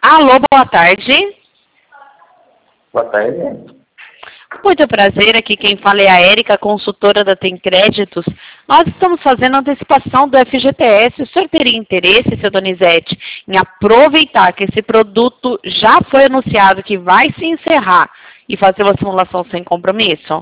Alô, boa tarde. Boa tarde. Muito prazer, aqui quem fala é a Érica, consultora da Tem Créditos. Nós estamos fazendo antecipação do FGTS. O senhor teria interesse, seu Donizete, em aproveitar que esse produto já foi anunciado, que vai se encerrar, e fazer uma simulação sem compromisso?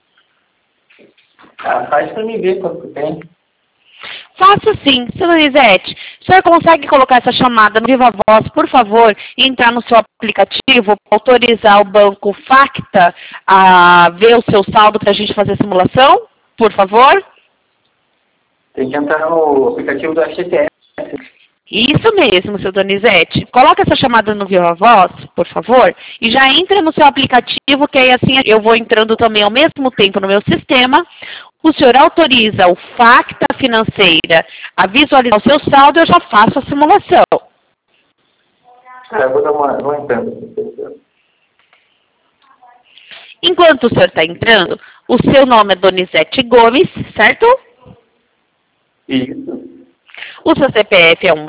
Faz para mim ver quanto tem. Faço sim, seu Donizete. O senhor consegue colocar essa chamada no Viva Voz, por favor, e entrar no seu aplicativo, autorizar o banco Facta a ver o seu saldo para a gente fazer a simulação? Por favor? Tem que entrar no aplicativo do FGTS. Isso mesmo, seu Donizete. Coloca essa chamada no Viva Voz, por favor, e já entra no seu aplicativo, que aí assim eu vou entrando também ao mesmo tempo no meu sistema. O senhor autoriza o Facta Financeira a visualizar o seu saldo, eu já faço a simulação. Eu vou dar uma entrando. Enquanto o senhor está entrando, o seu nome é Donizete Gomes, certo? Isso. O seu CPF é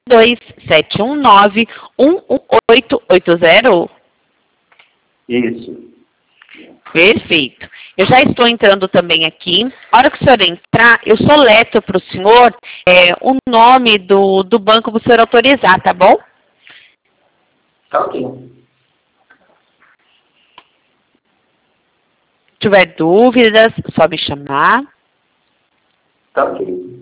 172-719-11880. Isso. Perfeito. Eu já estou entrando também aqui. A hora que o senhor entrar, eu soleto para o senhor o nome do banco para o senhor autorizar, tá bom? Tá ok. Se tiver dúvidas, só me chamar. Tá ok.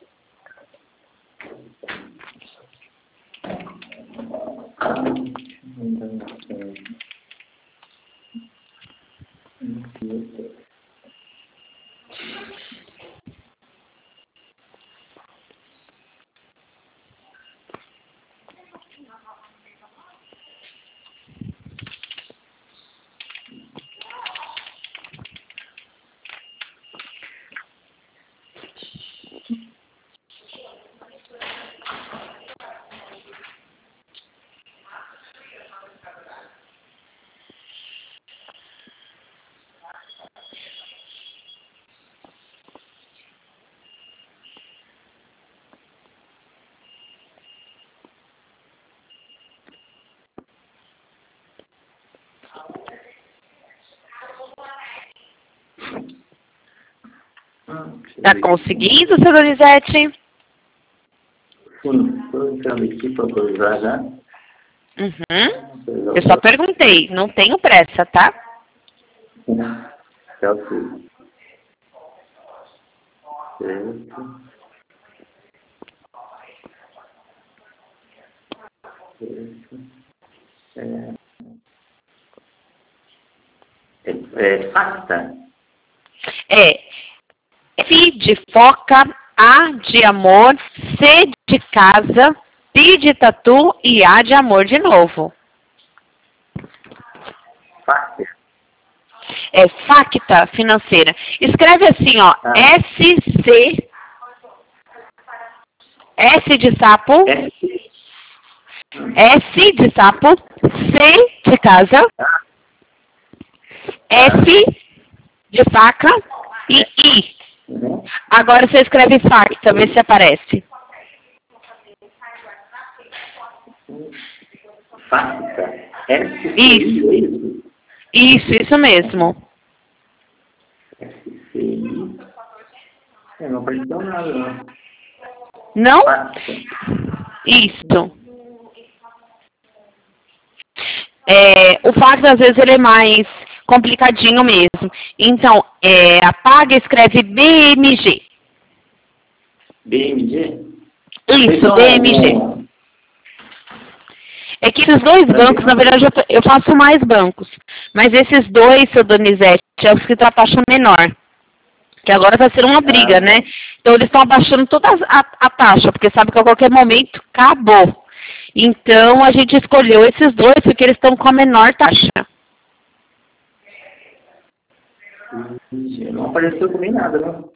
Tá conseguindo, seu Donizete? Sim, estou entrando aqui para autorizar já. Eu só perguntei, não tenho pressa, tá? Tá ok. Certo. Facta? F de foca, A de amor, C de casa, T de tatu e A de amor de novo. Facta? É Facta Financeira. Escreve assim, ó, SC, S de sapo, S de sapo, C de casa, F de faca e I. Agora você escreve Facta, vê se aparece. Facta? Isso mesmo. SCI. Não apareceu nada, não. Não? Facta. Isso. O Facta, às vezes, ele é mais complicadinho mesmo. Então, a Paga escreve BMG. BMG? Isso, BMG. É que esses dois bancos, na verdade, eu faço mais bancos. Mas esses dois, seu Donizete, é os que estão a taxa menor. Que agora vai ser uma briga, né? Então, eles estão abaixando toda a taxa, porque sabe que a qualquer momento acabou. Então, a gente escolheu esses dois porque eles estão com a menor taxa. Não apareceu comigo nada, não.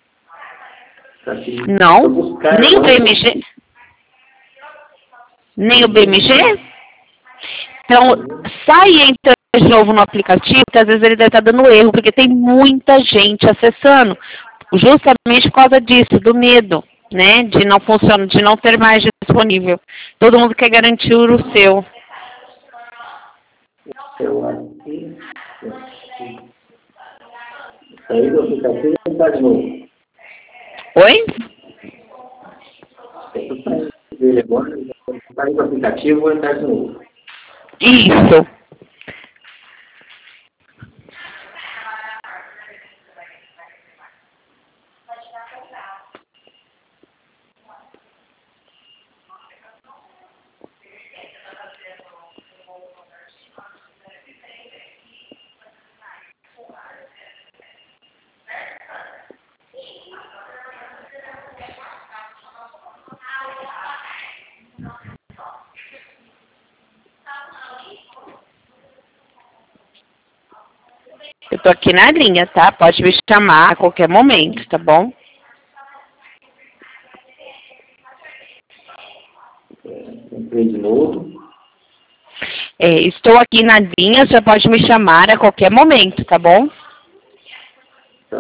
Não? Nem o BMG? Nem o BMG? Então, sai e entra de novo no aplicativo, que às vezes ele deve estar dando erro, porque tem muita gente acessando. Justamente por causa disso, do medo, né? De não funcionar, de não ter mais disponível. Todo mundo quer garantir o seu. Eu acho que... Sair do aplicativo e entrar de novo. Oi? Eu sair dele agora, sair do aplicativo e entrar de novo. Isso. Eu tô aqui na linha, tá? Pode me chamar a qualquer momento, tá bom? Entrei de novo. Estou aqui na linha, você pode me chamar a qualquer momento, tá bom? Tá.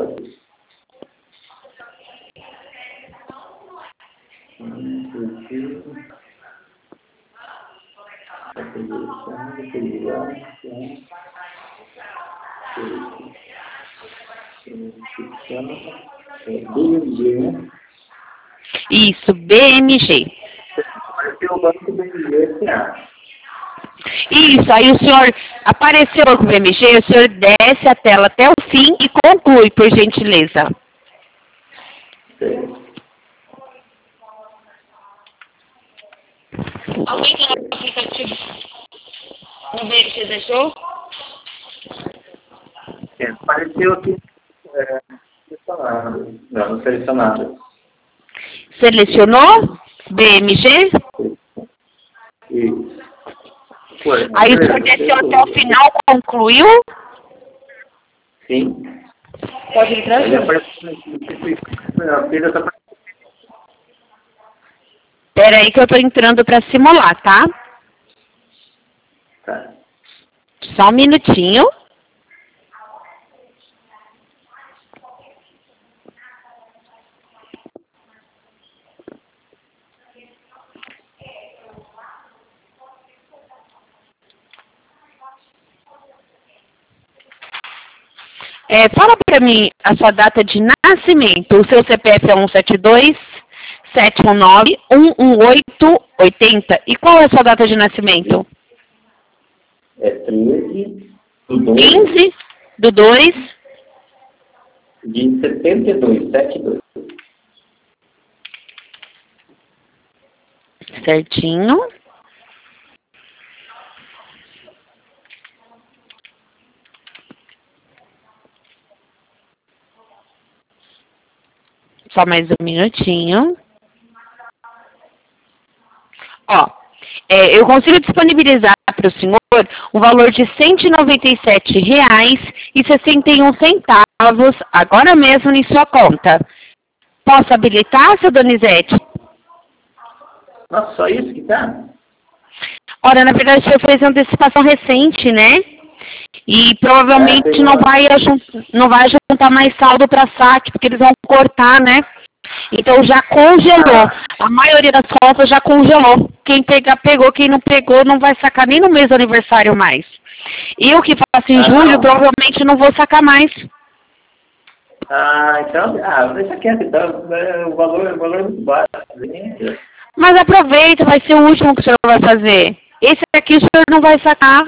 BMG, né? Isso, BMG. Apareceu o banco BMG SA. Isso, aí o senhor apareceu com o BMG, o senhor desce a tela até o fim e conclui, por gentileza. Certo. Alguém tem o aplicativo no BMG, deixou? Apareceu aqui selecionado. Não selecionado. Selecionou? BMG? Isso. Foi. Aí o senhor desceu até o final, concluiu? Sim. Pode entrar, Ele senhor. apareceu aqui. Espera aí que eu tô entrando para simular, tá? Tá. Só um minutinho. Fala para mim a sua data de nascimento. O seu CPF é 172-719-118-80. E qual é a sua data de nascimento? É 13 do 2 15 do 2 de 72. certinho. Só mais um minutinho. Ó, eu consigo disponibilizar para o senhor um valor de R$ 197,61 agora mesmo em sua conta. Posso habilitar, seu Donizete? Nossa, só isso que tá? Ora, na verdade, o senhor fez uma antecipação recente, né? E provavelmente não vai juntar mais saldo para saque, porque eles vão cortar, né? Então já congelou. A maioria das contas já congelou. Quem pegar, pegou. Quem não pegou, não vai sacar nem no mês do aniversário mais. Eu que faço em julho, provavelmente não vou sacar mais. Então, deixa quieto, então. O valor é muito baixo. Mas aproveita, vai ser o último que o senhor vai fazer. Esse aqui o senhor não vai sacar.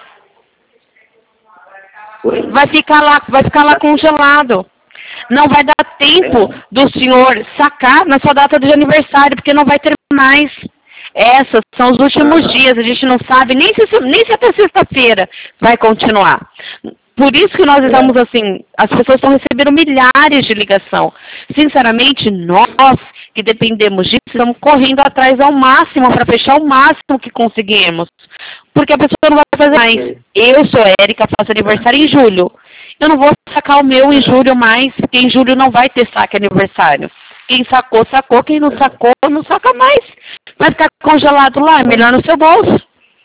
Oi? Vai ficar lá congelado. Não vai dar tempo do senhor sacar na sua data de aniversário, porque não vai ter mais. Essas são os últimos dias, a gente não sabe nem se até sexta-feira vai continuar. Por isso que nós estamos assim, as pessoas estão recebendo milhares de ligação. Sinceramente, nós que dependemos disso, estamos correndo atrás ao máximo para fechar o máximo que conseguimos. Porque a pessoa não vai fazer mais. Eu sou Érica, faço aniversário em julho. Eu não vou sacar o meu em julho mais, porque em julho não vai ter saque aniversário. Quem sacou, sacou. Quem não sacou, não saca mais. Vai ficar congelado lá, é melhor no seu bolso.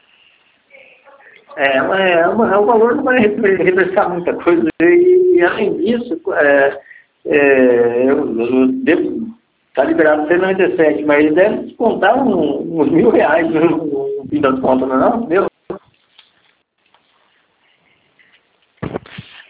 O valor não vai reversar muita coisa. E além disso, eu devo estar liberado até 97, mas ele deve descontar uns R$1.000 no fim das contas, não é não? Meu?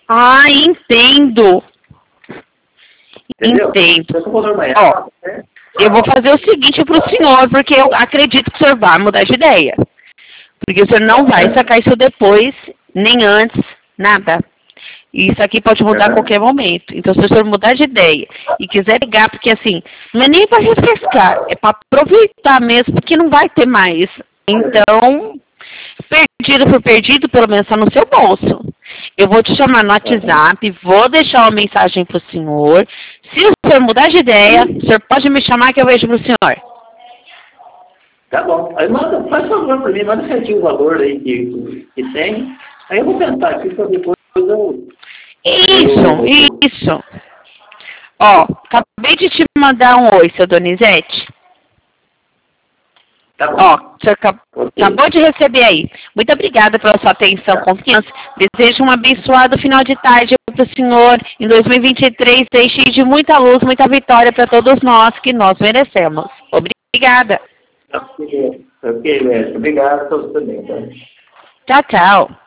Ah, entendo. Entendeu? Entendo. Se eu for valor mais Ó, alto, né? eu vou fazer o seguinte para o senhor, porque eu acredito que o senhor vai mudar de ideia. Porque o senhor não vai sacar isso depois, nem antes, nada. E isso aqui pode mudar a qualquer momento. Então, se o senhor mudar de ideia e quiser ligar, porque assim, não é nem para refrescar, é para aproveitar mesmo, porque não vai ter mais. Então, perdido por perdido, pelo menos está no seu bolso. Eu vou te chamar no WhatsApp, vou deixar uma mensagem para o senhor. Se o senhor mudar de ideia, o senhor pode me chamar que eu vejo para o senhor. Tá bom. Aí manda, faz favor para mim, manda certinho o valor aí que tem. Aí eu vou pensar aqui para depois eu. Isso. Ó, acabei de te mandar um oi, seu Donizete. Tá bom. Ó, o senhor acabou de receber aí. Muito obrigada pela sua atenção, confiança. Desejo um abençoado final de tarde para o senhor. Em 2023, deixe de muita luz, muita vitória para todos nós que nós merecemos. Obrigada. Ok, Obrigado a todos também, tá? Tchau, tchau.